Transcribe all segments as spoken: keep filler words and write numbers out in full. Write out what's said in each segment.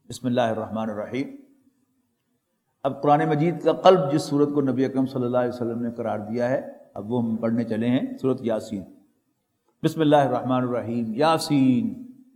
بسم اللہ الرحمن الرحیم۔ اب قرآن مجید کا قلب جس سورت کو نبی اکرم صلی اللہ علیہ وسلم نے قرار دیا ہے، اب وہ ہم پڑھنے چلے ہیں سورت یاسین۔ بسم اللہ الرحمن الرحیم۔ یاسین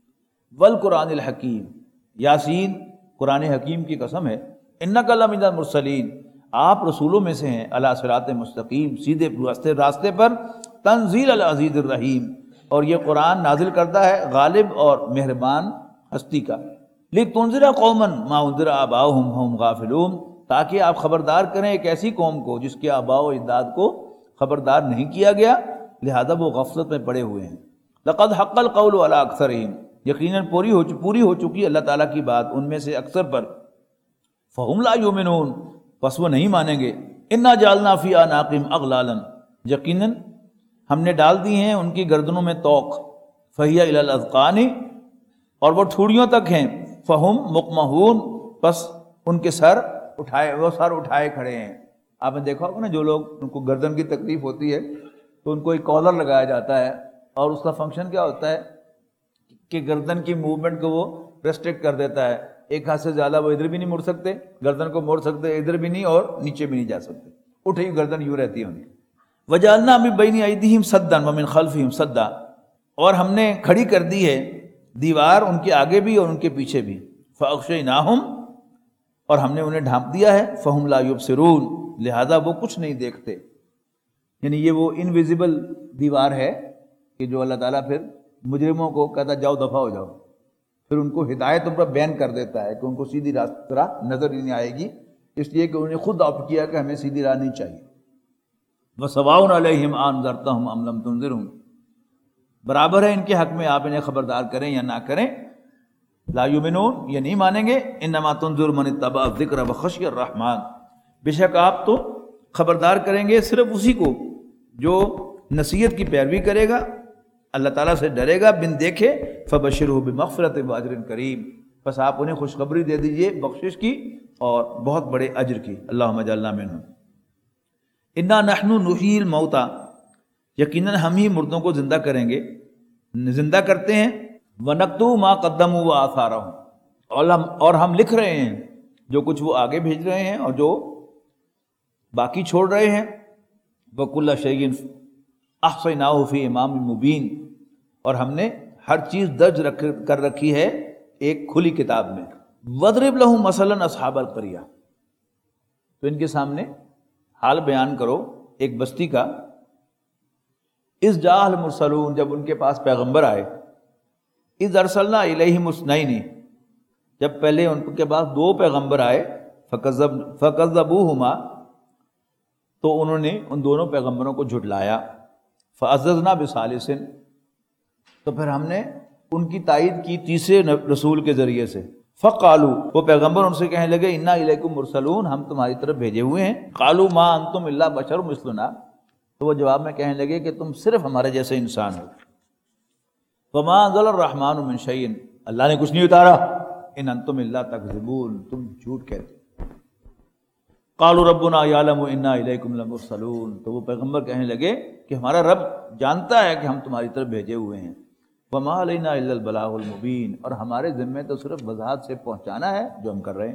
والقرآن الحکیم، یاسین قرآن حکیم کی قسم ہے۔ انک لمن المرسلین، آپ رسولوں میں سے ہیں، علی صراط مستقیم، سیدھے راستے راستے پر، تنزیل العزیز الرحیم، اور یہ قرآن نازل کرتا ہے غالب اور مہربان ہستی کا۔ لتنذر قوما ما انذر آباؤہم فہم غافلون، تاکہ آپ خبردار کریں ایک ایسی قوم کو جس کے آباء و اجداد کو خبردار نہیں کیا گیا، لہذا وہ غفلت میں پڑے ہوئے ہیں۔ لقد حق القول علی اکثرہم، یقیناً پوری ہو پوری ہو چکی اللہ تعالیٰ کی بات ان میں سے اکثر پر۔ فہم لا یؤمنون، پس وہ نہیں مانیں گے۔ انا جعلنا فی اعناقہم اغلالا، یقیناً ہم نے ڈال دی ہیں ان کی گردنوں میں طوق، فہی الی الاذقان، اور وہ ٹھوڑیوں تک ہیں، فہم مقمحون، پس ان کے سر اٹھائے وہ سر اٹھائے کھڑے ہیں۔ آپ نے دیکھا ہوگا نا، جو لوگ ان کو گردن کی تکلیف ہوتی ہے تو ان کو ایک کالر لگایا جاتا ہے، اور اس کا فنکشن کیا ہوتا ہے کہ گردن کی موومنٹ کو وہ ریسٹرکٹ کر دیتا ہے۔ ایک ہاتھ سے زیادہ وہ ادھر بھی نہیں مڑ سکتے، گردن کو موڑ سکتے ادھر بھی نہیں، اور نیچے بھی نہیں جا سکتے، اٹھی ہوئی گردن یوں رہتی ہے ان کی۔ وجعلنا من بین ایدیہم سدا ومن خلفہم سدا، اور ہم نے کھڑی کر دی ہے دیوار ان کے آگے بھی اور ان کے پیچھے بھی۔ فاغشیناہم، اور ہم نے انہیں ڈھانپ دیا ہے، فہم لا یبصرون، لہذا وہ کچھ نہیں دیکھتے۔ یعنی یہ وہ انویزیبل دیوار ہے کہ جو اللہ تعالیٰ پھر مجرموں کو کہتا جاؤ دفع ہو جاؤ، پھر ان کو ہدایت پر بین کر دیتا ہے کہ ان کو سیدھی راہ نظر ہی نہیں آئے گی، اس لیے کہ انہیں خود آپٹ کیا کہ ہمیں سیدھی راہ نہیں چاہیے۔ وَسَوَاءٌ عَلَيْهِمْ أَنذَرْتَهُمْ أَمْ لَمْ تُنذِرْهُمْ، برابر ہے ان کے حق میں آپ انہیں خبردار کریں یا نہ کریں۔ لا یؤمنون، یہ نہیں مانیں گے۔ انما تنذر من اتبع الذکر وخشی الرحمن، بے شک آپ تو خبردار کریں گے صرف اسی کو جو نصیحت کی پیروی کرے گا، اللہ تعالیٰ سے ڈرے گا بن دیکھے۔ فبشرہ بمغفرۃ واجر کریم، بس آپ انہیں خوشخبری دے دیجئے بخشش کی اور بہت بڑے اجر کی۔ اللہم اجعلنا منہم۔ انا نحن نحیی الموتى، یقیناً ہم ہی مردوں کو زندہ کریں گے، زندہ کرتے ہیں۔ وَنَكْتُبُ مَا قَدَّمُوا وَآثَارَهُمْ، اور ہم اور ہم لکھ رہے ہیں جو کچھ وہ آگے بھیج رہے ہیں اور جو باقی چھوڑ رہے ہیں۔ وَكُلَّ شَيْءٍ أَحْصَيْنَاهُ فِي إِمَامٍ مُبِينٍ، اور ہم نے ہر چیز درج رکھ کر رکھی ہے ایک کھلی کتاب میں۔ وَاضْرِبْ لَهُم مَثَلًا أَصْحَابَ الْقَرْيَةِ، تو ان کے سامنے حال بیان کرو ایک بستی کا۔ اذ جاء المرسلون، جب ان کے پاس پیغمبر آئے۔ اذ ارسلنا الیہم اثنین، جب پہلے ان کے پاس دو پیغمبر آئے۔ فکذب فکذبوہما، تو انہوں نے ان دونوں پیغمبروں کو جھٹلایا۔ فعززنا بثالث، تو پھر ہم نے ان کی تائید کی تیسرے رسول کے ذریعے سے۔ فقالوا، وہ پیغمبر ان سے کہنے لگے، انا الیکم مرسلون، ہم تمہاری طرف بھیجے ہوئے ہیں۔ قالوا ما انتم الا بشر مثلنا، تو وہ جواب میں کہنے لگے کہ تم صرف ہمارے جیسے انسان ہو۔ وما انزل الرحمن من شیء، اللہ نے کچھ نہیں اتارا۔ ان انتم الا تکذبون، تم جھوٹ کہتے۔ قالوا ربنا یعلم انا الیکم لمرسلون، تو وہ پیغمبر کہنے لگے کہ ہمارا رب جانتا ہے کہ ہم تمہاری طرف بھیجے ہوئے ہیں۔ وما علینا الا البلاغ المبین، اور ہمارے ذمے تو صرف وضاحت سے پہنچانا ہے جو ہم کر رہے ہیں۔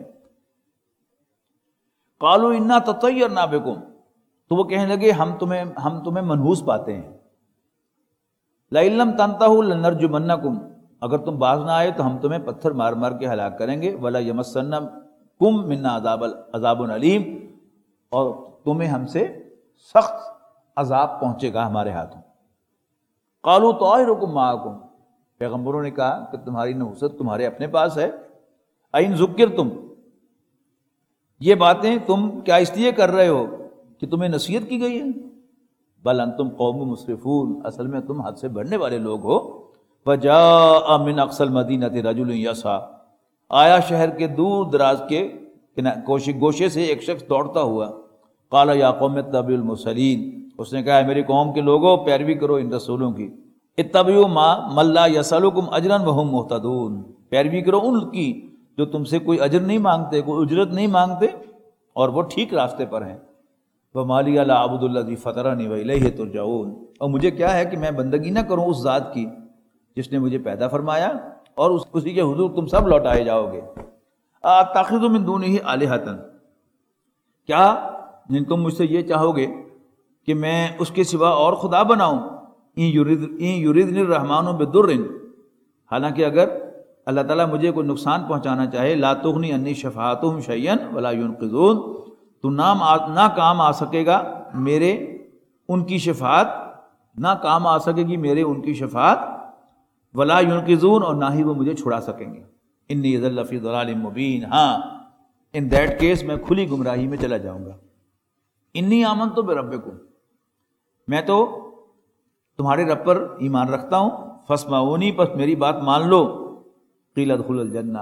قالوا انا تطیرنا بکم، تو وہ کہنے لگے ہم تمہیں ہم تمہیں منحوس پاتے ہیں۔ لئن لم تنتہوا لنرجمنکم، اگر تم باز نہ آئے تو ہم تمہیں پتھر مار مار کے ہلاک کریں گے۔ ولا یمسنکم منا عذاب عذاب علیم، اور تمہیں ہم سے سخت عذاب پہنچے گا ہمارے ہاتھوں۔ قالوا طائرکم معکم، پیغمبروں نے کہا کہ تمہاری نحوست تمہارے اپنے پاس ہے۔ این ذکرتم، یہ باتیں تم کیا اس لیے کر رہے ہو کہ تمہیں نصیحت کی گئی ہے؟ بل انتم قوم مسرفون، اصل میں تم حد سے بڑھنے والے لوگ ہو۔ وجاء من اقصى المدینہ رجل یسعی، آیا شہر کے دور دراز کے گوشے سے ایک شخص دوڑتا ہوا۔ قال یا قوم اتبعوا المرسلین، اس نے کہا میری قوم کے لوگوں پیروی کرو ان رسولوں کی۔ اتبعوا ما من لا یسألکم اجرا وهم مہتدون، پیروی کرو ان کی جو تم سے کوئی اجر نہیں مانگتے، کوئی اجرت نہیں مانگتے، اور وہ ٹھیک راستے پر ہیں۔ وَمَا لِيَ لَا أَعْبُدُ الَّذِي فَطَرَنِي وَإِلَيْهِ تُرْجَعُونَ، اور مجھے کیا ہے کہ میں بندگی نہ کروں اس ذات کی جس نے مجھے پیدا فرمایا اور اس اسی کے حضور تم سب لوٹائے جاؤ گے۔ اتخذ من دونہ الہۃ، کیا جن تم مجھ سے یہ چاہو گے کہ میں اس کے سوا اور خدا بناؤں؟ ان یرید ان یریدنی الرحمن بضر، حالانکہ اگر اللہ تعالیٰ مجھے کوئی نقصان پہنچانا چاہے، لا تغنی عنی شفاعتہم شیئا ولا ینقذون، تو نہ نہ کام آ سکے گا میرے ان کی شفاعت، نہ کام آ سکے گی میرے ان کی شفاعت، ولا ینقذون، اور نہ ہی وہ مجھے چھڑا سکیں گے۔ انی اذا لفی ضلال مبین، ہاں ان دیٹ کیس میں کھلی گمراہی میں چلا جاؤں گا۔ انی آمنت بربکم، میں تو تمہارے رب پر ایمان رکھتا ہوں، فاسمعونی، پس میری بات مان لو، قیل ادخل الجنہ،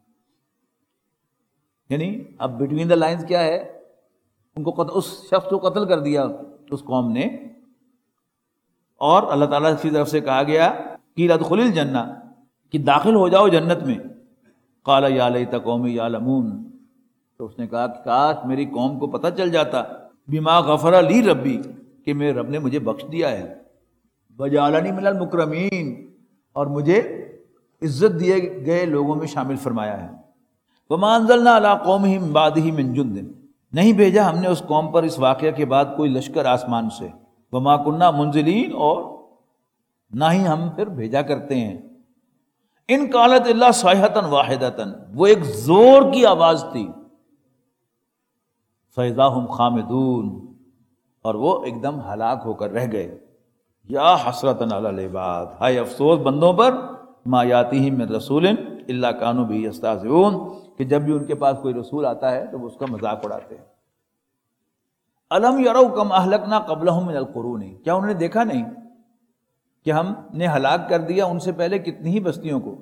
یعنی اب بٹوین دا لائنز کیا ہے، ان کو قتل، اس شخص کو قتل کر دیا اس قوم نے، اور اللہ تعالیٰ کی طرف سے کہا گیا قیل ادخل الجنہ، کہ داخل ہو جاؤ جنت میں۔ قال یا لیت قومی یعلمون، تو اس نے کہا کہ کاش میری قوم کو پتہ چل جاتا، بما غفر لی ربی، کہ میرے رب نے مجھے بخش دیا ہے، وجعلنی من المکرمین، اور مجھے عزت دیے گئے لوگوں میں شامل فرمایا ہے۔ وما انزلنا علی قومہ من بعدہ من جند، نہیں بھیجا ہم نے اس قوم پر اس واقعہ کے بعد کوئی لشکر آسمان سے، وما کننا منزلین، اور نہ ہی ہم پھر بھیجا کرتے ہیں۔ ان قالت الا صیحۃ واحدۃ، وہ ایک زور کی آواز تھی، فاذا ہم خامدون، اور وہ ایک دم ہلاک ہو کر رہ گئے۔ یا حسرۃ علی العباد، ہائے افسوس بندوں پر، ما یاتیہم من رسول الا کانوا بہ یستہزئون، کہ جب بھی ان کے پاس کوئی رسول آتا ہے تو وہ اس کا مذاق اڑاتے ہیں۔ الم یروا کم اہلکنا قبلہم من القرون، کیا انہوں نے دیکھا نہیں کہ ہم نے ہلاک کر دیا ان سے پہلے کتنی ہی بستیوں کو،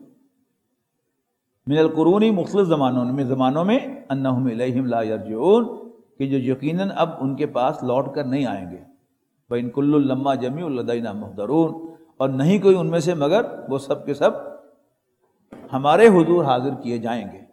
من القرون، مختلف زمانوں میں زمانوں میں، انہم الیہم لا یرجعون، کہ جو یقیناً اب ان کے پاس لوٹ کر نہیں آئیں گے۔ وَإِن كُلٌّ لَمَّا جَمِيعٌ لَدَيْنَا مُحْضَرُونَ، اور نہیں کوئی ان میں سے مگر وہ سب کے سب ہمارے حضور حاضر کیے جائیں گے۔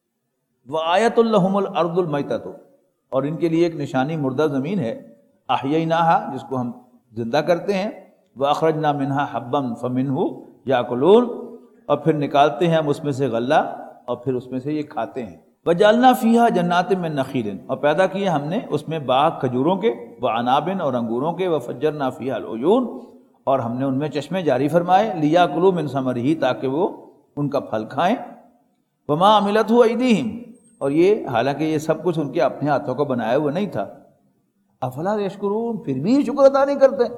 وَآیَةٌ لَهُمُ الْأَرْضُ الْمَيْتَةُ، اور ان کے لیے ایک نشانی مردہ زمین ہے، أَحْيَيْنَاهَا، جس کو ہم زندہ کرتے ہیں، وَأَخْرَجْنَا مِنْهَا حَبًّا فَمِنْهُ يَأْكُلُونَ، اور پھر نکالتے ہیں ہم اس میں سے غلہ، اور پھر اس میں سے یہ کھاتے ہیں۔ وَجَعَلْنَا فِيهَا جَنَّاتٍ مِّن نَخِيلٍ، اور پیدا کیے ہم نے اس میں باغ کھجوروں کے، وَعَنَابٍ، اور انگوروں کے، وَفَجَّرْنَا فِيهَا الْعُيُونَ، اور ہم نے ان میں چشمے جاری فرمائے، لِيَأْكُلُوا مِن ثَمَرِهِ، تاکہ وہ ان کا پھل کھائیں، وَمَا عَمِلَتْهُ أَيْدِيهِمْ، اور یہ حالانکہ یہ سب کچھ ان کے اپنے ہاتھوں کا بنایا ہوا نہیں تھا۔ افلا یشکرون، پھر بھی شکر ادا نہیں کرتے۔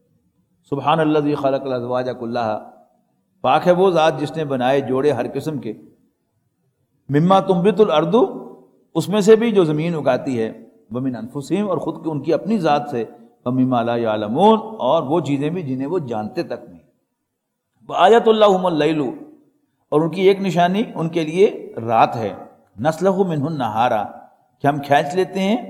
سبحان الذی خلق الازواج کلها، پاک ہے وہ ذات جس نے بنائے جوڑے ہر قسم کے، مما تنبت الارض، اس میں سے بھی جو زمین اگاتی ہے، ومن انفسہم، اور خود کی ان کی اپنی ذات سے، ومما لا یعلمون، اور وہ چیزیں بھی جنہیں وہ جانتے تک نہیں۔ وآیۃ لہم اللیل، اور ان کی ایک نشانی ان کے لیے رات ہے، نسلخ منہ النہار، کہ ہم کھینچ لیتے ہیں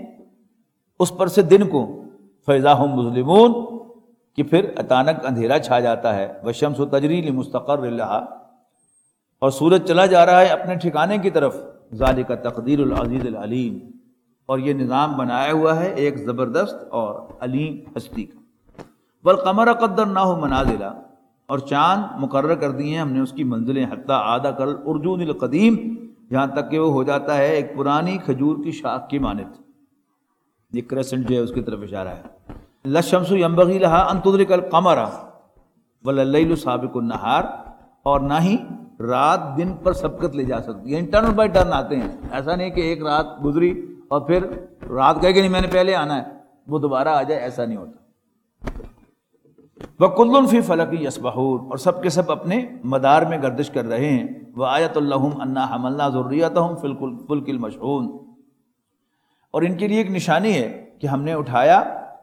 اس پر سے دن کو، فاذا ہم مظلمون، کہ پھر اچانک اندھیرا چھا جاتا ہے، والشمس تجری لمستقر لها، اور سورج چلا جا رہا ہے اپنے ٹھکانے کی طرف، ذالک تقدیر العزیز العلیم، اور یہ نظام بنایا ہوا ہے ایک زبردست اور علیم ہستی کا۔ والقمر قدرناہ منازل، اور چاند مقرر کر دیے ہیں ہم نے اس کی منزلیں، حتی عاد کالعرجون القدیم، یہاں تک کہ وہ ہو جاتا ہے ایک پرانی کھجور کی شاخ کی مانند۔ یہ کریسنٹ جو ہے اس کی طرف اشارہ ہے۔ لا الشمس ينبغي لها ان تدرك القمر ولا الليل سابق النهار، اور نہ ہی رات دن پر سبقت لے جا سکتی ہے، ٹرن بائی ٹرن آتے ہیں، ایسا نہیں کہ ایک رات گزری اور پھر رات کہے کہ نہیں میں نے پہلے آنا ہے وہ دوبارہ آ جائے، ایسا نہیں ہوتا۔ وَكُلٌّ فِي فَلَكٍ يَسْبَحُونَ، اور سب کے سب اپنے مدار میں گردش کر رہے ہیں۔ وَآیَةٌ لَّهُمْ أَنَّا حَمَلْنَا ذُرِّيَّتَهُمْ فِي الْفُلْكِ الْمَشْحُونِ، اور ان کے لیے ایک نشانی ہے کہ ہم نے اٹھایا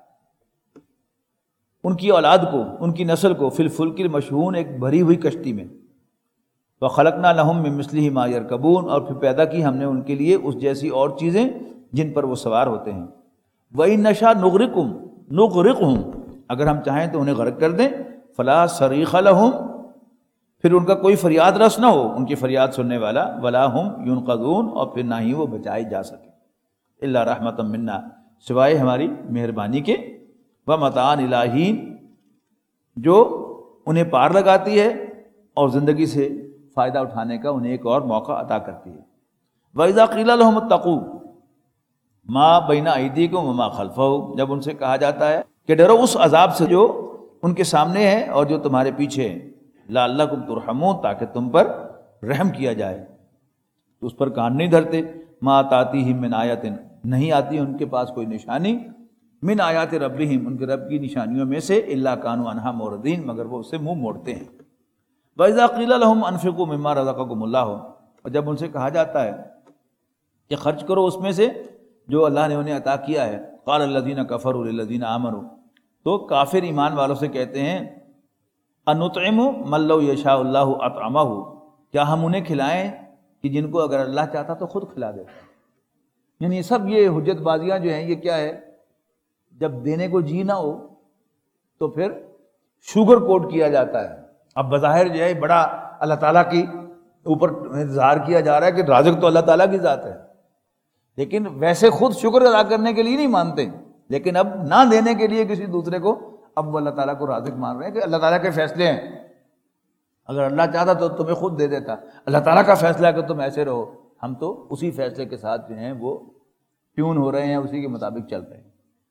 ان کی اولاد کو، ان کی نسل کو، فی الفلک المشحون، ایک بھری ہوئی کشتی میں، وخلقنا لهم من مثلہ ما یرکبون، اور پھر پیدا کی ہم نے ان کے لیے اس جیسی اور چیزیں جن پر وہ سوار ہوتے ہیں۔ وَإِن نَّشَأْ نُغْرِقْهُمْ نُغْرِقْهُمْ، اگر ہم چاہیں تو انہیں غرق کر دیں، فلا صریخ لهم، پھر ان کا کوئی فریاد رس نہ ہو، ان کی فریاد سننے والا، ولا هم ينقذون، اور پھر نہ ہی وہ بچائے جا سکے، الا رحمتا منا، سوائے ہماری مہربانی کے، ومتاعًا الی حین، جو انہیں پار لگاتی ہے اور زندگی سے فائدہ اٹھانے کا انہیں ایک اور موقع عطا کرتی ہے۔ وَإِذَا قِيلَ لَهُمُ اتَّقُوا مَا بَيْنَ أَيْدِيكُمْ وَمَا خَلْفَهُ، جب ان سے کہا جاتا ہے کہ ڈرو اس عذاب سے جو ان کے سامنے ہے اور جو تمہارے پیچھے ہے، لَعَلَّكُمْ تُرْحَمُونَ، تاکہ تم پر رحم کیا جائے، تو اس پر کان نہیں دھرتے۔ مَا تَأْتِيهِم مِّنْ آیَةٍ، نہیں آتی ان کے پاس کوئی نشانی، من آیات ربہم، ان کے رب کی نشانیوں میں سے، الا کانوا عنہا معرضین، مگر وہ اس سے منہ موڑتے ہیں۔ وَإِذَا قِيلَ لَهُمْ أَنفِقُوا مِمَّا رَزَقَكُمُ اللَّهُ، اور جب ان سے کہا جاتا ہے کہ خرچ کرو اس میں سے جو اللہ نے انہیں عطا کیا ہے، قال الذین کفروا للذین آمنوا، تو کافر ایمان والوں سے کہتے ہیں انطعم من لو یشاء اللہ اطعمہ، کیا ہم انہیں کھلائیں کہ جن کو اگر اللہ چاہتا تو خود کھلا دیتا۔ یعنی سب یہ حجت بازیاں جو ہیں یہ کیا ہے، جب دینے کو جی نہ ہو تو پھر شوگر کوٹ کیا جاتا ہے۔ اب بظاہر جو ہے بڑا اللہ تعالیٰ کی اوپر اظہار کیا جا رہا ہے کہ رازق تو اللہ تعالیٰ کی ذات ہے، لیکن ویسے خود شکر ادا کرنے کے لیے نہیں مانتے، لیکن اب نہ دینے کے لیے کسی دوسرے کو اب وہ اللہ تعالیٰ کو رازق مان رہے ہیں کہ اللہ تعالیٰ کے فیصلے ہیں، اگر اللہ چاہتا تو تمہیں خود دے دیتا، اللہ تعالیٰ کا فیصلہ ہے کہ تم ایسے رہو، ہم تو اسی فیصلے کے ساتھ جو ہیں وہ ٹیون ہو رہے ہیں، اسی کے مطابق چل رہے ہیں۔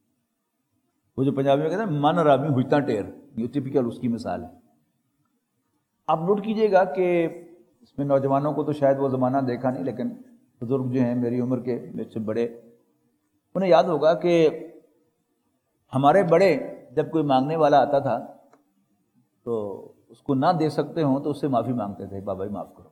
وہ جو پنجابی میں کہتے ہیں من رابی ہوتا ٹیر، یہ ٹپیکل اس کی مثال ہے۔ آپ نوٹ کیجئے گا کہ اس میں نوجوانوں کو تو شاید وہ زمانہ دیکھا نہیں، لیکن بزرگ جو ہیں میری عمر کے میرے سے بڑے، انہیں یاد ہوگا کہ ہمارے بڑے جب کوئی مانگنے والا آتا تھا تو اس کو نہ دے سکتے ہوں تو اس سے معافی مانگتے تھے، بابا معاف کرو،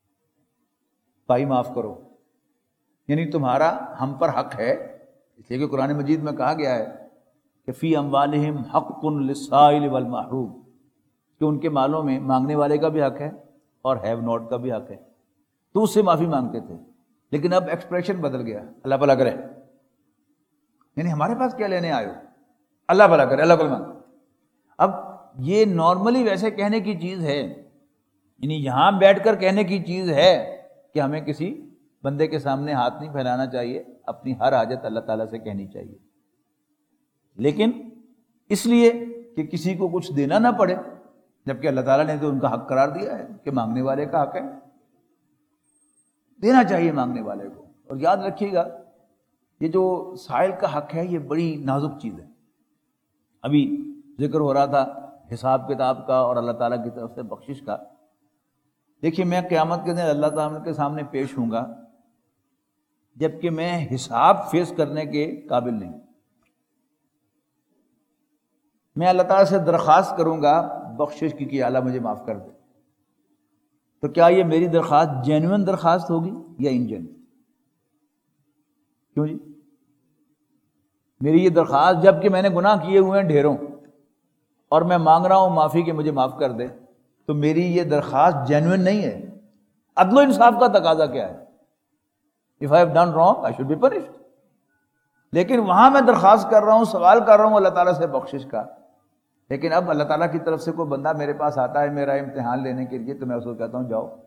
بھائی معاف کرو، یعنی تمہارا ہم پر حق ہے، اس لیے کہ قرآن مجید میں کہا گیا ہے کہ فی اموالہم حق للسائل والمحروم، کہ ان کے مالوں میں مانگنے والے کا بھی حق ہے اور ہیو ناٹ کا بھی حق ہے، تو اس سے معافی مانگتے تھے۔ لیکن اب ایکسپریشن بدل گیا، اللہ بھلا کرے، یعنی ہمارے پاس کیا لینے آئے ہو، اللہ بھلا کرے، اللہ کو مانگ۔ اب یہ نارملی ویسے کہنے کی چیز ہے، یعنی یہاں بیٹھ کر کہنے کی چیز ہے کہ ہمیں کسی بندے کے سامنے ہاتھ نہیں پھیلانا چاہیے، اپنی ہر حاجت اللہ تعالیٰ سے کہنی چاہیے، لیکن اس لیے کہ کسی کو کچھ دینا نہ پڑے، جبکہ اللہ تعالیٰ نے تو ان کا حق قرار دیا ہے کہ مانگنے والے کا حق ہے، دینا چاہیے مانگنے والے کو۔ اور یاد رکھیے گا یہ جو سائل کا حق ہے یہ بڑی نازک چیز ہے۔ ابھی ذکر ہو رہا تھا حساب کتاب کا اور اللہ تعالیٰ کی طرف سے بخشش کا۔ دیکھیے میں قیامت کے دن اللہ تعالیٰ کے سامنے پیش ہوں گا جبکہ میں حساب فیس کرنے کے قابل نہیں، میں اللہ تعالیٰ سے درخواست کروں گا بخشش کی کہ اللہ مجھے معاف کر دے، تو کیا یہ میری درخواست جینوئن درخواست ہوگی یا انجن؟ کیوں جی؟ میری یہ درخواست جب کہ میں نے گناہ کیے ہوئے ہیں ڈھیروں اور میں مانگ رہا ہوں معافی کہ مجھے معاف کر دے، تو میری یہ درخواست جینوئن نہیں ہے۔ عدل و انصاف کا تقاضا کیا ہے؟ If I have done wrong, I should be punished۔ لیکن وہاں میں درخواست کر رہا ہوں، سوال کر رہا ہوں اللہ تعالیٰ سے بخشش کا، لیکن اب اللہ تعالیٰ کی طرف سے کوئی بندہ میرے پاس آتا ہے میرا امتحان لینے کے لیے، تو میں اس کو کہتا ہوں جاؤ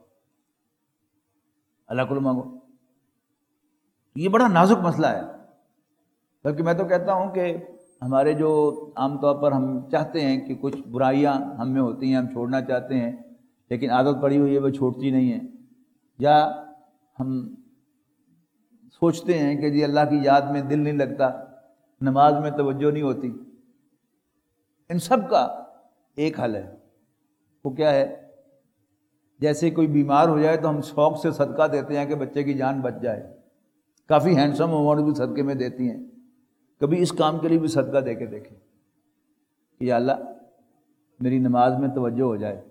اللہ کو مانگو۔ یہ بڑا نازک مسئلہ ہے، بلکہ میں تو کہتا ہوں کہ ہمارے جو عام طور پر ہم چاہتے ہیں کہ کچھ برائیاں ہم میں ہوتی ہیں، ہم چھوڑنا چاہتے ہیں لیکن عادت پڑی ہوئی ہے وہ چھوڑتی نہیں ہے، یا ہم سوچتے ہیں کہ جی اللہ کی یاد میں دل نہیں لگتا، نماز میں توجہ نہیں ہوتی، ان سب کا ایک حل ہے، وہ کیا ہے؟ جیسے کوئی بیمار ہو جائے تو ہم شوق سے صدقہ دیتے ہیں کہ بچے کی جان بچ جائے، کافی ہینڈسم اماؤنٹ بھی صدقے میں دیتی ہیں، کبھی اس کام کے لیے بھی صدقہ دے کے دیکھیں کہ یا اللہ میری نماز میں توجہ ہو جائے،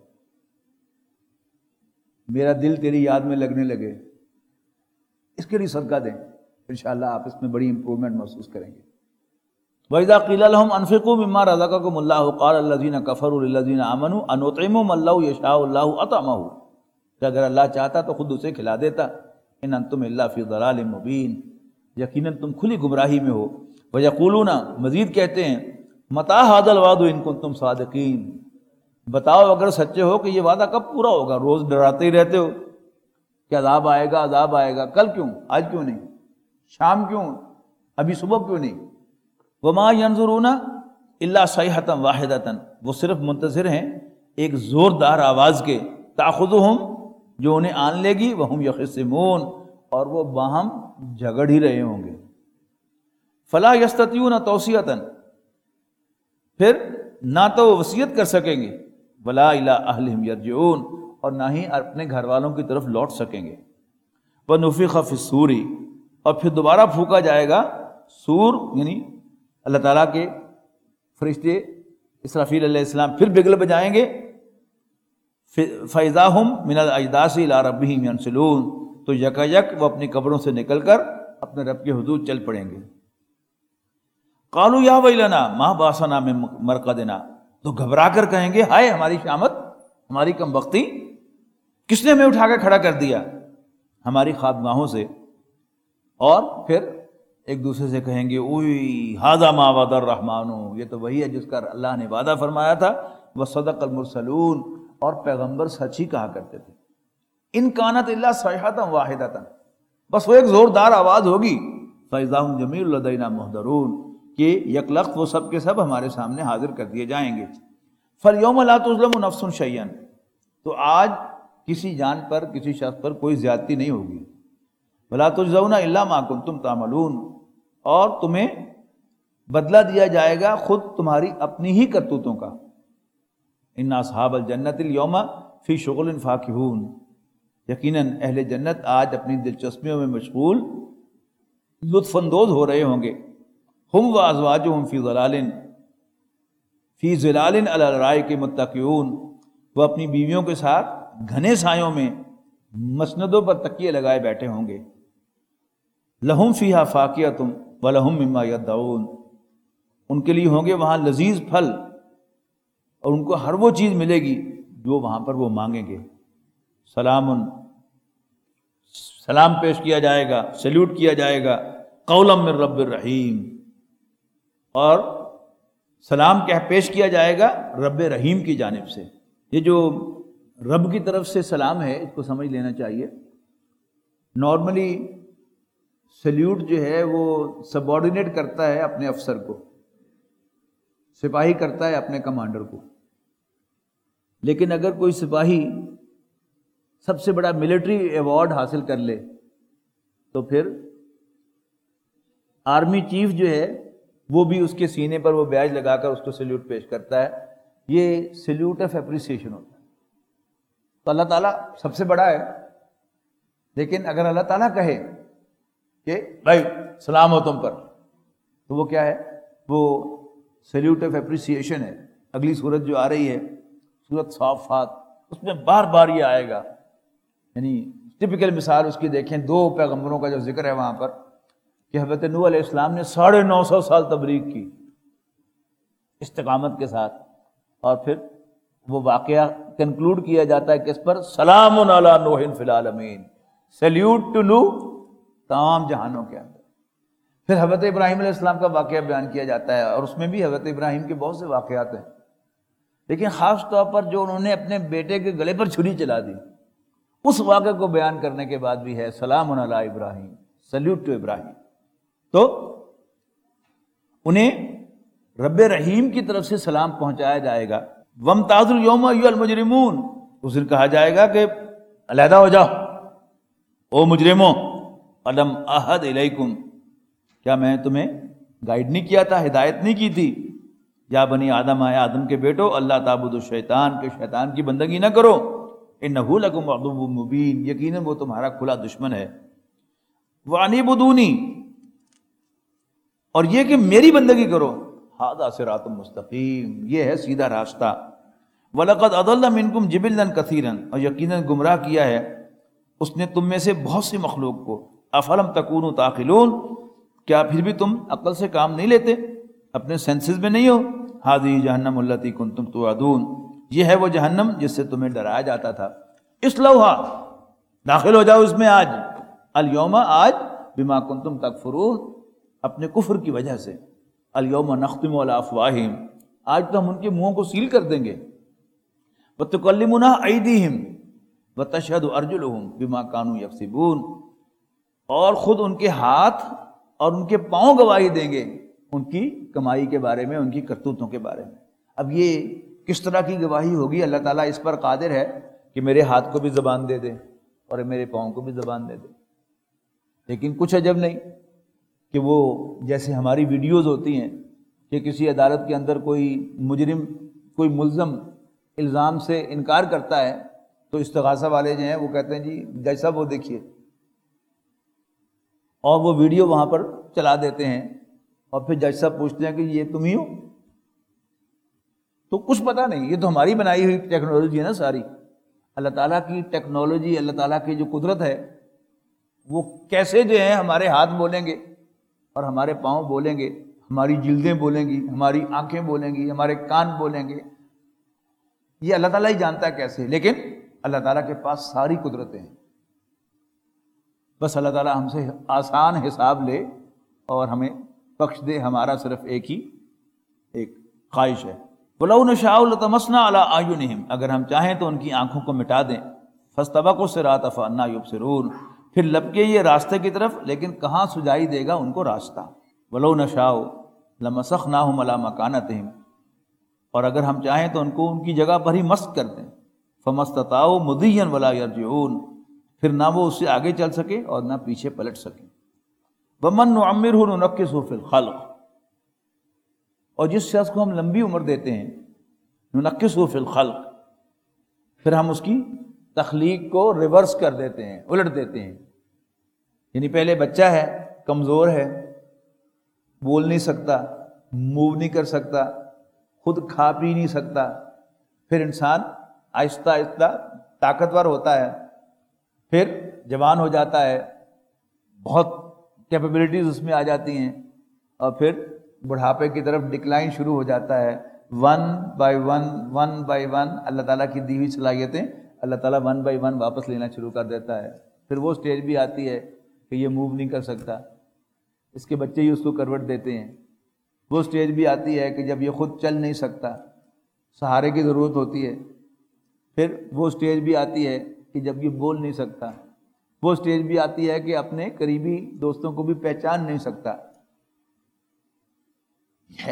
میرا دل تیری یاد میں لگنے لگے، اس کے لیے صدقہ دیں، انشاءاللہ آپ اس میں بڑی امپرومنٹ محسوس کریں گے۔ وَإِذَا قِيلَ لَهُمْ أَنفِقُوا مِمَّا رَزَقَكُمُ اللَّهُ قَالَ الَّذِينَ كَفَرُوا لِلَّذِينَ آمَنُوا أَنُطْعِمُ مَن لَّوْ يَشَاءُ اللَّهُ أَطْعَمَهُ، کہ اگر اللہ چاہتا تو خود اسے کھلا دیتا، إِنْ أَنْتُمْ إِلَّا فِي ضَلَالٍ مُّبِينٍ، یقیناً تم کھلی گمراہی میں ہو۔ وَيَقُولُونَ، مزید کہتے ہیں، مَتَىٰ هَٰذَا الْوَعْدُ إِن كُنتُمْ صَادِقِينَ، بتاؤ اگر سچے ہو کہ یہ وعدہ کب پورا ہوگا؟ روز ڈراتے ہی رہتے ہو کہ عذاب آئے گا عذاب آئے گا، کل کیوں؟ آج کیوں نہیں؟ شام کیوں؟ ابھی صبح کیوں نہیں؟ وَمَا يَنظُرُونَ إِلَّا صَيْحَةً وَاحِدَةً، وہ صرف منتظر ہیں ایک زوردار آواز کے، تَأْخُذُهُمْ، جو انہیں آن لے گی، وَهُمْ يَخِصِّمُونَ، اور وہ باہم جھگڑ ہی رہے ہوں گے. فلا یستطیعون توصیۃ، پھر نہ تو وہ وصیت کر سکیں گے، ولا الی اہلہم یرجعون، اور نہ ہی اپنے گھر والوں کی طرف لوٹ سکیں گے. ونفخ فی الصور، اور پھر دوبارہ پھونکا جائے گا سور، یعنی اللہ تعالیٰ کے فرشتے اسرافیل علیہ السلام پھر بگل بجائیں گے. فاذا ہم من الاجداث الی ربہم ینسلون، تو یکا یک وہ اپنی قبروں سے نکل کر اپنے رب کے حضور چل پڑیں گے. قالوا یا ویلنا ما باسنا من مرقدنا، تو گھبرا کر کہیں گے ہائے ہماری شامت، ہماری کم بختی، کس نے ہمیں اٹھا کے کھڑا کر دیا ہماری خوابگاہوں سے. اور پھر ایک دوسرے سے کہیں گے اوئی ھذا ما وعد الرحمن، یہ تو وہی ہے جس کا اللہ نے وعدہ فرمایا تھا. وصدق المرسلون، اور پیغمبر سچ ہی کہا کرتے تھے. ان کانت الا صیحۃ واحدۃ، بس وہ ایک زوردار آواز ہوگی. فاذا ھم جمیع لدینا محضرون، کہ یکلخت وہ سب کے سب ہمارے سامنے حاضر کر دیے جائیں گے. فالیوم لا تظلم نفس شیئا، تو آج کسی جان پر، کسی شخص پر کوئی زیادتی نہیں ہوگی. ولا تجزون الا ما کنتم تعملون، اور تمہیں بدلہ دیا جائے گا خود تمہاری اپنی ہی کرتوتوں کا. ان اصحاب الجنت اليوم فی شغل فاکہون، یقیناً اہل جنت آج اپنی دلچسپیوں میں مشغول لطف اندوز ہو رہے ہوں گے. ہم وازواجہم فی ظلال فی ظلال علی الارائک متکئون، وہ اپنی بیویوں کے ساتھ گھنے سایوں میں مسندوں پر تکیے لگائے بیٹھے ہوں گے. لہم فیہا فاکہۃ ولہم مما یدعون، ان کے لیے ہوں گے وہاں لذیذ پھل، اور ان کو ہر وہ چیز ملے گی جو وہاں پر وہ مانگیں گے. سلام، سلام پیش کیا جائے گا، سیلوٹ کیا جائے گا. قولا من رب الرحیم، اور سلام کہہ پیش کیا جائے گا رب رحیم کی جانب سے. یہ جو رب کی طرف سے سلام ہے اس کو سمجھ لینا چاہیے. نارملی سیلیوٹ جو ہے وہ سبارڈینیٹ کرتا ہے اپنے افسر کو، سپاہی کرتا ہے اپنے کمانڈر کو. لیکن اگر کوئی سپاہی سب سے بڑا ملٹری ایوارڈ حاصل کر لے تو پھر آرمی چیف جو ہے وہ بھی اس کے سینے پر وہ بیاج لگا کر اس کو سیلیوٹ پیش کرتا ہے. یہ سیلیوٹ آف اپریسیشن ہوتا ہے. تو اللہ تعالیٰ سب سے بڑا ہے، لیکن اگر اللہ تعالیٰ کہے کہ بھائی سلام ہو تم پر، تو وہ کیا ہے؟ وہ سیلیوٹ آف اپریسیشن ہے. اگلی صورت جو آ رہی ہے صورت صافات، اس میں بار بار یہ آئے گا. یعنی ٹپیکل مثال اس کی دیکھیں، دو پیغمبروں کا جو ذکر ہے وہاں پر کہ حضرت نوح علیہ السلام نے ساڑھے نو سو سال تبلیغ کی استقامت کے ساتھ، اور پھر وہ واقعہ کنکلوڈ کیا جاتا ہے کس پر؟ سلام علی نوح فی العالمین، سیلیوٹ ٹو نوح تمام جہانوں کے اندر. پھر حضرت ابراہیم علیہ السلام کا واقعہ بیان کیا جاتا ہے، اور اس میں بھی حضرت ابراہیم کے بہت سے واقعات ہیں، لیکن خاص طور پر جو انہوں نے اپنے بیٹے کے گلے پر چھری چلا دی، اس واقعے کو بیان کرنے کے بعد بھی ہے سلام علی ابراہیم، سیلیوٹ ٹو ابراہیم. تو انہیں رب رحیم کی طرف سے سلام پہنچایا جائے گا. وامتازوا اليوم ایھا المجرمون، اس دن کہا جائے گا کہ علیحدہ ہو جاؤ او مجرموں. الم اعہد الیکم، کیا میں تمہیں گائیڈ نہیں کیا تھا، ہدایت نہیں کی تھی؟ یا بنی آدم، آئے آدم کے بیٹو، اللہ تعبدوا الشیطان، کہ شیطان کی بندگی نہ کرو. انہ لکم عدو مبین، یقیناً وہ تمہارا کھلا دشمن ہے. وانعبدونی، اور یہ کہ میری بندگی کرو. ھذا صراط مستقیم، یہ ہے سیدھا راستہ. وَلَقَدْ أَضَلَّ مِنْكُمْ جِبِلًّا كَثِيرًا، اور یقیناً گمراہ کیا ہے اس نے تم میں سے بہت سی مخلوق کو. أَفَلَمْ تَكُونُوا تَعْقِلُونَ، کیا پھر بھی تم عقل سے کام نہیں لیتے، اپنے سینسز میں نہیں ہو؟ هذه جہنم التي كنتم توعدون، یہ ہے وہ جہنم جس سے تمہیں ڈرایا جاتا تھا. اصلوها، داخل ہو جاؤ اس میں آج. اليوم، آج، بما كنتم تکفرون، اپنے کفر کی وجہ سے. الیوم نختم علی افواہہم، آج تو ہم ان کے منہوں کو سیل کر دیں گے. وتکلمنا ایدیہم وتشہد ارجلہم بما کانوا یکسبون، اور خود ان کے ہاتھ اور ان کے پاؤں گواہی دیں گے ان کی کمائی کے بارے میں، ان کی کرتوتوں کے بارے میں. اب یہ کس طرح کی گواہی ہوگی؟ اللہ تعالیٰ اس پر قادر ہے کہ میرے ہاتھ کو بھی زبان دے دے اور میرے پاؤں کو بھی زبان دے دے. لیکن کچھ عجب نہیں کہ وہ جیسے ہماری ویڈیوز ہوتی ہیں کہ کسی عدالت کے اندر کوئی مجرم کوئی ملزم الزام سے انکار کرتا ہے تو استغاثہ والے جو ہیں وہ کہتے ہیں جی جج صاحب وہ دیکھیے، اور وہ ویڈیو وہاں پر چلا دیتے ہیں، اور پھر جج صاحب پوچھتے ہیں کہ یہ تم ہی ہو؟ تو کچھ پتہ نہیں، یہ تو ہماری بنائی ہوئی ٹیکنالوجی ہے نا ساری۔ اللہ تعالیٰ کی ٹیکنالوجی، اللہ تعالیٰ کی جو قدرت ہے وہ کیسے جو ہے ہمارے ہاتھ بولیں گے اور ہمارے پاؤں بولیں گے، ہماری جلدیں بولیں گی، ہماری آنکھیں بولیں گی، ہمارے کان بولیں گے، یہ اللہ تعالیٰ ہی جانتا ہے کیسے، لیکن اللہ تعالیٰ کے پاس ساری قدرتیں ہیں۔ بس اللہ تعالیٰ ہم سے آسان حساب لے اور ہمیں بخش دے، ہمارا صرف ایک ہی ایک خواہش ہے۔ وَلَوْ نَشَاءُ لَطَمَسْنَا عَلَىٰ أَعْيُنِهِمْ، اگر ہم چاہیں تو ان کی آنکھوں کو مٹا دیں۔ فَاسْتَبَقُوا الصِّرَاطَ فَأَنَّىٰ يُبْصِرُونَ، پھر لپکے یہ راستے کی طرف، لیکن کہاں سجائی دے گا ان کو راستہ۔ وَلَوْ نَشَاءُ لَمَسَخْنَاهُمْ عَلَىٰ مَكَانَتِهِمْ، اور اگر ہم چاہیں تو ان کو ان کی جگہ پر ہی مسخ کر دیں۔ فَمَا اسْتَطَاعُوا مُضِيًّا وَلَا يَرْجِعُونَ، پھر نہ وہ اس سے آگے چل سکے اور نہ پیچھے پلٹ سکے۔ وَمَن نُعَمِّرْهُ نُنَكِّسْهُ فِي الْخَلْقِ، اور جس شخص کو ہم لمبی عمر دیتے ہیں، نُنَكِّسْهُ فِي الْخَلْقِ، پھر ہم اس کی تخلیق کو ریورس کر دیتے ہیں، الٹ دیتے ہیں۔ یعنی پہلے بچہ ہے، کمزور ہے، بول نہیں سکتا، موو نہیں کر سکتا، خود کھا پی نہیں سکتا، پھر انسان آہستہ آہستہ طاقتور ہوتا ہے، پھر جوان ہو جاتا ہے، بہت کیپیبلٹیز اس میں آ جاتی ہیں، اور پھر بڑھاپے کی طرف ڈکلائن شروع ہو جاتا ہے۔ One by one one by one اللہ تعالیٰ کی دی ہوئی صلاحیتیں اللہ تعالیٰ ون بائی ون واپس لینا شروع کر دیتا ہے۔ پھر وہ سٹیج بھی آتی ہے کہ یہ موو نہیں کر سکتا، اس کے بچے ہی اس کو کروٹ دیتے ہیں۔ وہ سٹیج بھی آتی ہے کہ جب یہ خود چل نہیں سکتا، سہارے کی ضرورت ہوتی ہے۔ پھر وہ سٹیج بھی آتی ہے کہ جب یہ بول نہیں سکتا، وہ سٹیج بھی آتی ہے کہ اپنے قریبی دوستوں کو بھی پہچان نہیں سکتا ہے۔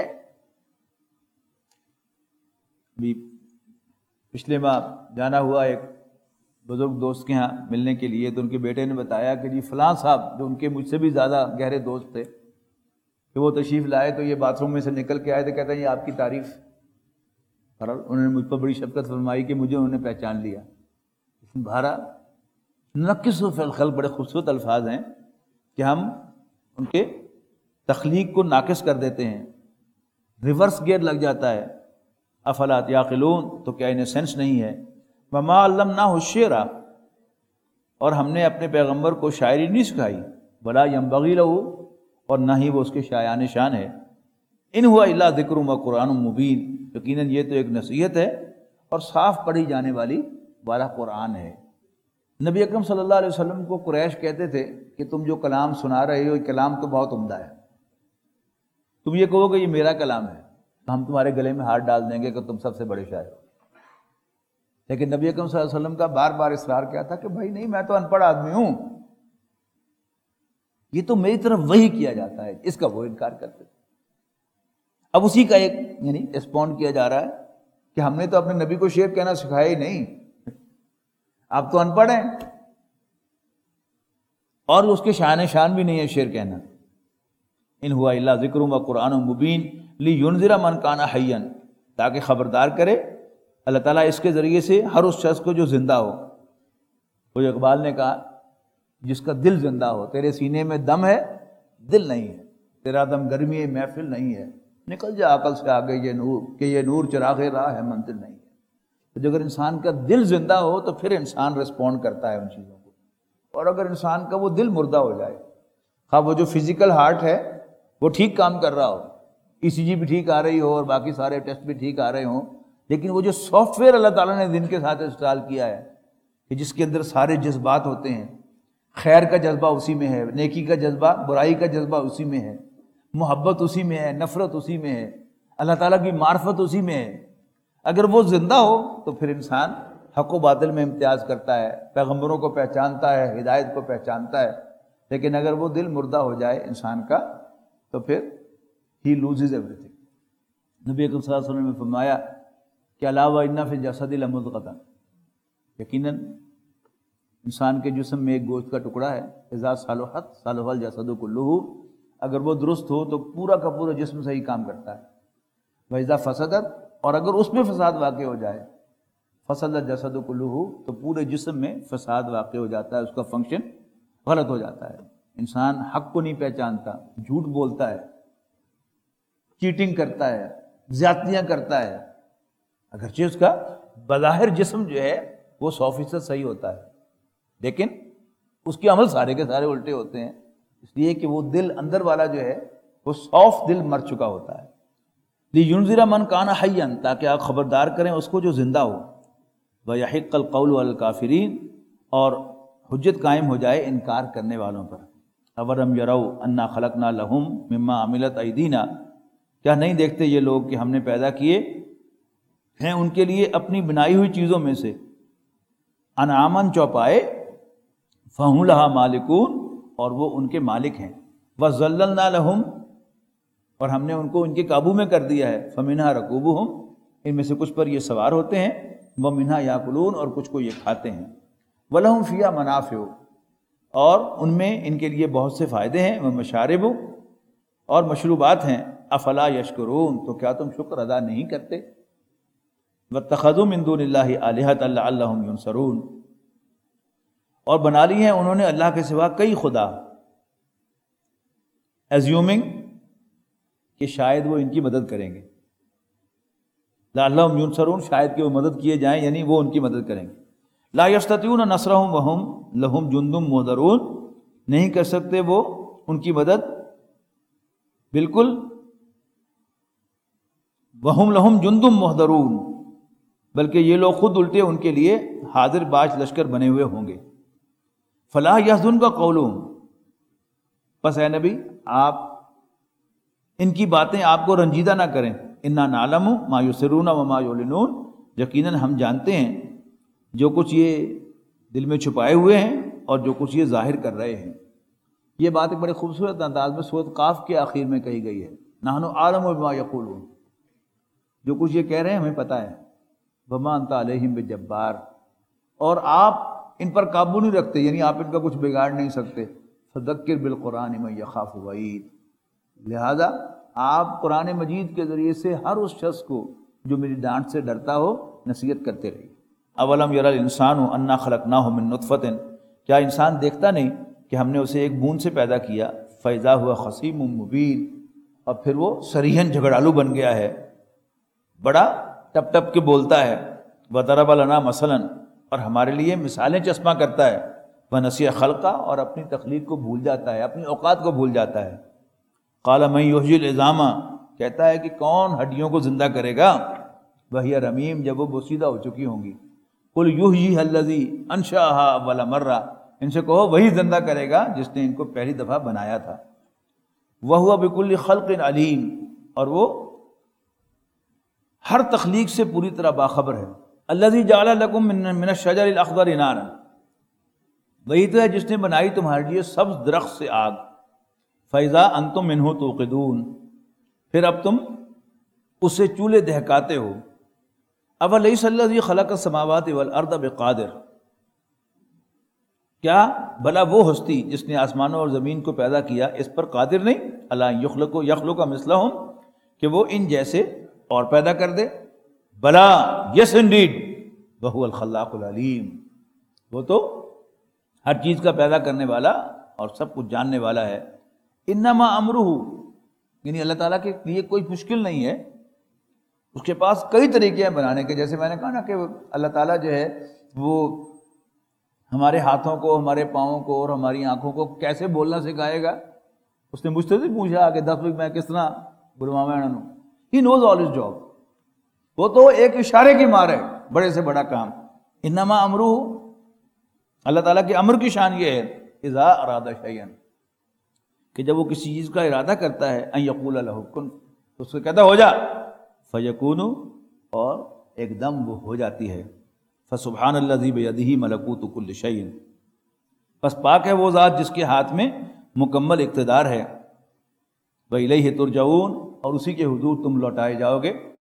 بھی پچھلے ماہ جانا ہوا ایک بزرگ دوست کے ہاں ملنے کے لیے، تو ان کے بیٹے نے بتایا کہ جی فلاں صاحب، جو ان کے مجھ سے بھی زیادہ گہرے دوست تھے، کہ وہ تشریف لائے تو یہ باتھ روم میں سے نکل کے آئے تو کہتے ہیں یہ آپ کی تعریف، اور انہوں نے مجھ پر بڑی شفقت فرمائی کہ مجھے انہوں نے پہچان لیا۔ بہرحال نَنَكِّسُهُ فِي الْخَلْقِ بڑے خوبصورت الفاظ ہیں کہ ہم ان کے تخلیق کو ناقص کر دیتے ہیں، ریورس گیئر لگ جاتا ہے۔ افلا یعقلون، تو کیا انہیں سینس نہیں ہے؟ وما علمناہ الشعر، اور ہم نے اپنے پیغمبر کو شاعری نہیں سکھائی، ولا ینبغی لہ، اور نہ ہی وہ اس کے شایان شان ہے۔ ان ہوا الا ذکر و قرآن مبین، یقیناً یہ تو ایک نصیحت ہے اور صاف پڑھی جانے والی والا قرآن ہے۔ نبی اکرم صلی اللہ علیہ وسلم کو قریش کہتے تھے کہ تم جو کلام سنا رہے ہو یہ کلام تو بہت عمدہ ہے، تم یہ کہو کہ یہ میرا کلام ہے تو ہم تمہارے گلے میں ہاتھ ڈال دیں گے کہ تم سب سے بڑے شاعر ہو۔ لیکن نبی اکرم صلی اللہ علیہ وسلم کا بار بار اصرار کیا تھا کہ بھائی نہیں، میں تو ان پڑھ آدمی ہوں، یہ تو میری طرف وحی کیا جاتا ہے، اس کا وہ انکار کرتے تھے۔ اب اسی کا ایک یعنی ریسپونڈ کیا جا رہا ہے کہ ہم نے تو اپنے نبی کو شعر کہنا سکھایا ہی نہیں، آپ تو ان پڑھ ہیں، اور اس کے شان شان بھی نہیں ہے شعر کہنا۔ ان ہوا الا ذکر و قرآن مبین لینذر من کان حیا، تاکہ خبردار کرے اللہ تعالیٰ اس کے ذریعے سے ہر اس شخص کو جو زندہ ہو۔ کوئی اقبال نے کہا جس کا دل زندہ ہو، تیرے سینے میں دم ہے دل نہیں ہے، تیرا دم گرمی محفل نہیں ہے، نکل جا عقل سے آگے یہ نور، کہ یہ نور چراغ راہ ہے منزل نہیں ہے۔ تو اگر انسان کا دل زندہ ہو تو پھر انسان رسپونڈ کرتا ہے ان چیزوں کو، اور اگر انسان کا وہ دل مردہ ہو جائے، خواہ وہ جو فزیکل ہارٹ ہے وہ ٹھیک کام کر رہا ہو، ای سی جی بھی ٹھیک آ رہی ہو اور باقی سارے ٹیسٹ بھی ٹھیک آ رہے ہوں، لیکن وہ جو سافٹ ویئر اللہ تعالیٰ نے دن کے ساتھ انسٹال کیا ہے کہ جس کے اندر سارے جذبات ہوتے ہیں، خیر کا جذبہ اسی میں ہے، نیکی کا جذبہ، برائی کا جذبہ اسی میں ہے، محبت اسی میں ہے، نفرت اسی میں ہے، اللہ تعالیٰ کی معرفت اسی میں ہے، اگر وہ زندہ ہو تو پھر انسان حق و باطل میں امتیاز کرتا ہے، پیغمبروں کو پہچانتا ہے، ہدایت کو پہچانتا ہے۔ لیکن اگر وہ دل مردہ ہو جائے انسان کا تو پھر ہی لوزز ایوری تھنگ۔ نبی اکرم صلی اللہ علیہ وسلم نے فرمایا کہ علاوہ ان فی الجسد لمضغۃ، یقیناً انسان کے جسم میں ایک گوشت کا ٹکڑا ہے، اذا صلحت صلح الجسد کلہ، اگر وہ درست ہو تو پورا کا پورا جسم صحیح کام کرتا ہے، وَإِذَا فَسَدَتْ، اور اگر اس میں فساد واقع ہو جائے، فسد الجسد کلہ، تو پورے جسم میں فساد واقع ہو جاتا ہے، اس کا فنکشن غلط ہو جاتا ہے۔ انسان حق کو نہیں پہچانتا، جھوٹ بولتا ہے، چیٹنگ کرتا ہے، زیادتیاں کرتا ہے، اگرچہ اس کا بظاہر جسم جو ہے وہ سو فیصد صحیح ہوتا ہے، لیکن اس کے عمل سارے کے سارے الٹے ہوتے ہیں، اس لیے کہ وہ دل اندر والا جو ہے وہ صاف دل مر چکا ہوتا ہے۔ لِيُنذِرَ مَنْ كَانَ حَيًّا، تاکہ آپ خبردار کریں اس کو جو زندہ ہو، وَيَحِقَّ الْقَوْلُ عَلَى الْكَافِرِينَ، اور حجت قائم ہو جائے انکار کرنے والوں پر۔ اَوَلَمْ يَرَوْا أَنَّا خَلَقْنَا لَهُم مِّمَّا عَمِلَتْ أَيْدِينَا، کیا نہیں دیکھتے یہ لوگ کہ ہم نے پیدا کیے ہیں ان کے لیے اپنی بنائی ہوئی چیزوں میں سے، انعاماً چوپائے، فَهُمْ لَهَا مَالِكُونَ، اور وہ ان کے مالک ہیں، وَذَلَّلْنَا لَهُمْ، اور ہم نے ان کو ان کے قابو میں کر دیا ہے، فَمِنْهَا رَكُوبُهُمْ، ان میں سے کچھ پر یہ سوار ہوتے ہیں، وَمِنْهَا يَأْكُلُونَ، اور کچھ کو یہ کھاتے ہیں، وَلَهُمْ فِيهَا مَنَافِعُ، اور ان میں ان کے لیے بہت سے فائدے ہیں، وَمَشَارِبُ، اور مشروبات ہیں، افلا یشکرون، تو کیا تم شکر ادا نہیں کرتے؟ وَاتَّخَذُوا مِن دُونِ اللَّهِ آلِهَةً لَعَلَّهُمْ يُنصَرُونَ، اور بنا لی ہیں انہوں نے اللہ کے سوا کئی خدا، ایزیومنگ کہ شاید وہ ان کی مدد کریں گے، لَعَلَّهُمْ يُنصَرُونَ، شاید کہ وہ مدد کیے جائیں، یعنی وہ ان کی مدد کریں گے۔ لا يستطيعون نصرهم وهم لهم جند محضرون، نہیں کر سکتے وہ ان کی مدد، بالکل، وهم لهم جند محضرون، بلکہ یہ لوگ خود الٹے ان کے لیے حاضر باش لشکر بنے ہوئے ہوں گے۔ فلا يحزنك قولهم، پس اے نبی آپ ان کی باتیں آپ کو رنجیدہ نہ کریں، انا نعلم ما یسرون وما یعلنون، یقیناً ہم جانتے ہیں جو کچھ یہ دل میں چھپائے ہوئے ہیں اور جو کچھ یہ ظاہر کر رہے ہیں۔ یہ بات ایک بڑے خوبصورت انداز میں سورۃ قاف کے آخر میں کہی گئی ہے، نحن اعلم بما یقولون، جو کچھ یہ کہہ رہے ہیں ہمیں پتہ ہے، وما انت علیہم بجبار، اور آپ ان پر قابو نہیں رکھتے، یعنی آپ ان کا کچھ بگاڑ نہیں سکتے، فذکر بالقرآن من یخاف وعید، لہذا آپ قرآن مجید کے ذریعے سے ہر اس شخص کو جو میری ڈانٹ سے ڈرتا ہو نصیحت کرتے رہیے۔ اولم یری الانسان انا خلقناہ من نطفۃ، کیا انسان دیکھتا نہیں کہ ہم نے اسے ایک بوند سے پیدا کیا، فاذا ہوا خصیم مبین، اور پھر وہ سریحاً جھگڑالو بن گیا ہے، بڑا ٹپ ٹپ کے بولتا ہے، وضرب لنا مثلا، اور ہمارے لیے مثالیں چسپاں کرتا ہے، ونسی خلقہ، اور اپنی تخلیق کو بھول جاتا ہے، اپنی اوقات کو بھول جاتا ہے، قال من یحیی العظام، کہتا ہے کہ کون ہڈیوں کو زندہ کرے گا، وہی رمیم، جب وہ بوسیدہ ہو چکی ہوں گی، قل یحییھا الذی انشأھا اول مرہ، ان سے کہو وہی زندہ کرے گا جس نے ان کو پہلی دفعہ بنایا تھا، وہو بکل خلق علیم، اور وہ ہر تخلیق سے پوری طرح باخبر ہے، الذی جعل لکم من من الشجر الاخضر نارا، وہی تو ہے جس نے بنائی تمہارے لیے سبز درخت سے آگ، فاذا انتم منہ توقدون، پھر اب تم اس سے چولہے دہکاتے ہو، اولیس الذی خلق السماوات والارض بقادر، کیا بھلا وہ ہستی جس نے آسمانوں اور زمین کو پیدا کیا اس پر قادر نہیں، الا یخلق یخلق مثلہم، کہ وہ ان جیسے اور پیدا کر دے، بلا یس انڈیڈ، وہو الخلاق العلیم، وہ تو ہر چیز کا پیدا کرنے والا اور سب کچھ جاننے والا ہے۔ انما امرہ، یعنی اللہ تعالیٰ کے لیے کوئی مشکل نہیں ہے، اس کے پاس کئی طریقے ہیں بنانے کے، جیسے میں نے کہا نا کہ اللہ تعالیٰ جو ہے وہ ہمارے ہاتھوں کو، ہمارے پاؤں کو اور ہماری آنکھوں کو کیسے بولنا سکھائے گا، اس نے مجھ سے بھی پوچھا کہ دس میں کس طرح بلواں میں نو، ہی نوز آل ہز جاب، وہ تو ایک اشارے کی مار ہے، بڑے سے بڑا کام، انما امرہ، اللہ تعالیٰ کے امر کی شان یہ ہے، اذا اراد شیئا، کہ جب وہ کسی چیز کا ارادہ کرتا ہے، ان یقول لہ کن، تو اس کو کہتا ہو جا، فیکون، اور ایک دم وہ ہو جاتی ہے، فسبحان الذی بیدہ ملکوت کل شیء، پس پاک ہے وہ ذات جس کے ہاتھ میں مکمل اقتدار ہے، وإلیہ ترجعون، اور اسی کے حضور تم لوٹائے جاؤ گے۔